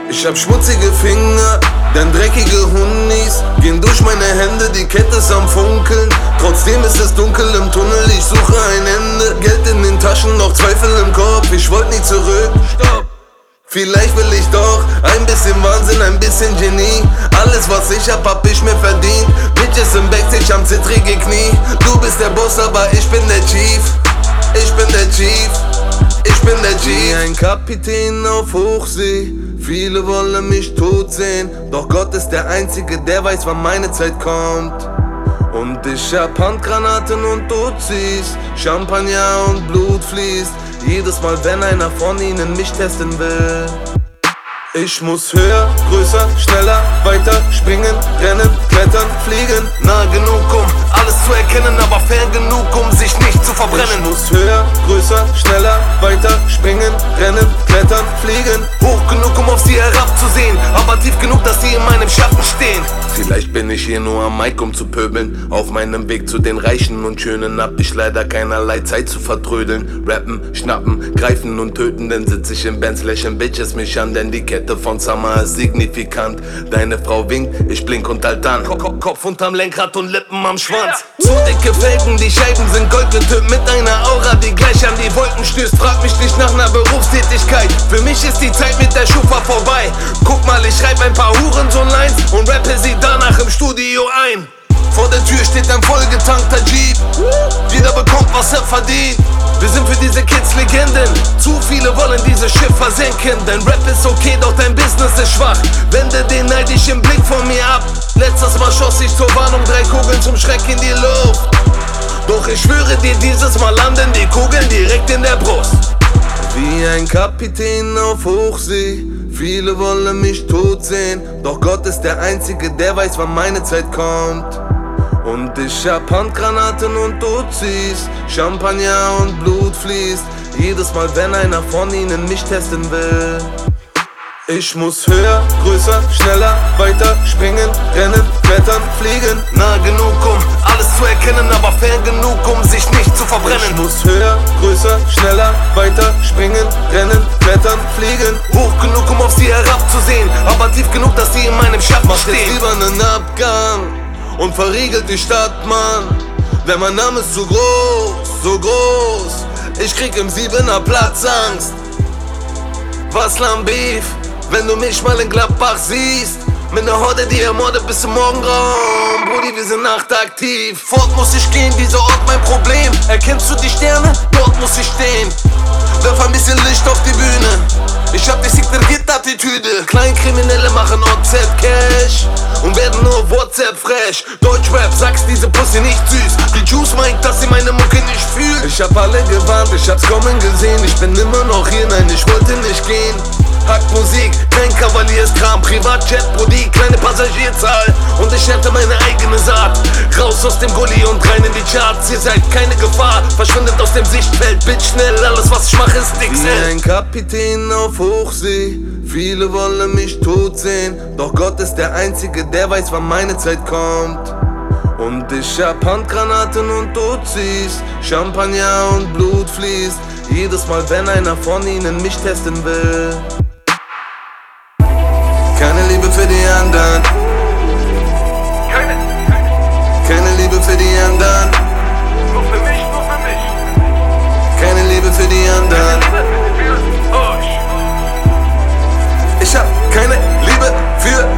Ich hab schmutzige Finger, denn dreckige Hunnis gehen durch meine Hände, die Kette ist am Funkeln. Trotzdem ist es dunkel im Tunnel, ich suche ein Ende. Geld in den Taschen, noch Zweifel im Kopf, ich wollt nie zurück. Stopp! Vielleicht will ich doch ein bisschen Wahnsinn, ein bisschen Genie. Alles was ich hab ich mir verdient. Bitches im Backstage am zittrige Knie. Du bist der Boss, aber ich bin der Chief. Ich bin der Chief. Ich bin der Chief. Wie ein Kapitän auf Hochsee. Viele wollen mich tot sehen, doch Gott ist der Einzige, der weiß, wann meine Zeit kommt. Und ich hab Handgranaten und Uzis, Champagner und Blut fließt. Jedes Mal, wenn einer von ihnen mich testen will. Ich muss höher, größer, schneller, weiter, springen, rennen, klettern, fliegen. Nah genug, um alles zu erkennen, aber fern genug, um sich nicht zu verbrennen. Ich muss höher, größer, schneller, weiter, springen, rennen, klettern, fliegen. Hoch genug, um auf sie herabzusehen, aber tief genug, dass sie in meinem Schatten stehen. Vielleicht bin ich hier nur am Mic, um zu pöbeln. Auf meinem Weg zu den Reichen und Schönen hab ich leider keinerlei Zeit zu vertrödeln. Rappen, schnappen, greifen und töten, dann sitz ich in Bands, lächeln Bitches mich an, denn die Kette von Summer ist signifikant. Deine Frau winkt, ich blink und halt an. Kopf unterm Lenkrad und Lippen am Schwanz. Zu dicke Felgen, die Scheiben sind goldgetönt mit einer Aura, die gleich an die Wolken stößt. Frag mich nicht nach ner Berufstätigkeit. Für mich ist die Zeit mit der Schufa vorbei. Guck mal, ich schreib ein paar Hurensohn-Lines und rappe sie danach im Studio ein. Vor der Tür steht ein vollgetankter Jeep. Jeder bekommt, was er verdient. Wir sind für diese Kids Legenden. Zu viele wollen dieses Schiff versenken. Dein Rap ist okay, doch dein Business ist schwach. Wende den neidischen Blick von mir ab. Letztes Mal schoss ich zur Warnung 3 Kugeln zum Schreck in die Luft. Doch ich schwöre dir, dieses Mal landen die Kugeln direkt in der Brust. Wie ein Kapitän auf Hochsee. Viele wollen mich tot sehen, doch Gott ist der Einzige, der weiß, wann meine Zeit kommt. Und ich hab Handgranaten und Uzis, Champagner und Blut fließt. Jedes Mal, wenn einer von ihnen mich testen will. Ich muss höher, größer, schneller, weiter, springen, rennen, klettern, fliegen. Nah genug, um alles zu erkennen, aber fern genug, um sich nicht zu verbrennen. Ich muss höher, größer, schneller, weiter, springen, rennen, klettern, fliegen. Hoch genug, um auf sie herabzusehen, aber tief genug, dass sie in meinem Schatten stehen. Mach jetzt lieber nen Abgang und verriegelt die Stadt, Mann. Denn mein Name ist zu groß, so groß. Ich krieg im 7er Platzangst. Was Lambeef, wenn du mich mal in Gladbach siehst. Mit ner Horde, die ermordet bis zum Morgengrauen. Brudi, wir sind nachtaktiv. Fort muss ich gehen, dieser Ort mein Problem. Erkennst du die Sterne? Dort muss ich stehen. Werf ein bisschen Licht auf die Bühne. Ich hab die Secret-Attitüde. Kleinkriminelle machen OZ-Cash und werden nur WhatsApp-fresh. Deutschrap, sagst diese Pussy nicht süß. Die Juice meint, dass sie meine Mucke nicht fühlt. Ich hab alle gewarnt, ich hab's kommen gesehen. Ich bin immer noch hier, nein, ich wollte nicht gehen. Hackmusik, kein Kavalierskram, Privatjet, Brudi, kleine Passagierzahl. Und ich ernte meine eigene Saat. Raus aus dem Gully und rein in die Charts. Ihr seid keine Gefahr, verschwindet aus dem Sichtfeld. Bitch, schnell, alles was ich mache ist nix. Wie ein Kapitän auf Hochsee. Viele wollen mich tot sehen, doch Gott ist der Einzige, der weiß, wann meine Zeit kommt. Und ich hab Handgranaten und Uzis, Champagner und Blut fließt. Jedes Mal, wenn einer von ihnen mich testen will. Keine Liebe für die anderen. Keine Liebe für die anderen. Nur für mich, nur für mich. Keine Liebe für die anderen. Für euch. Ich hab keine Liebe für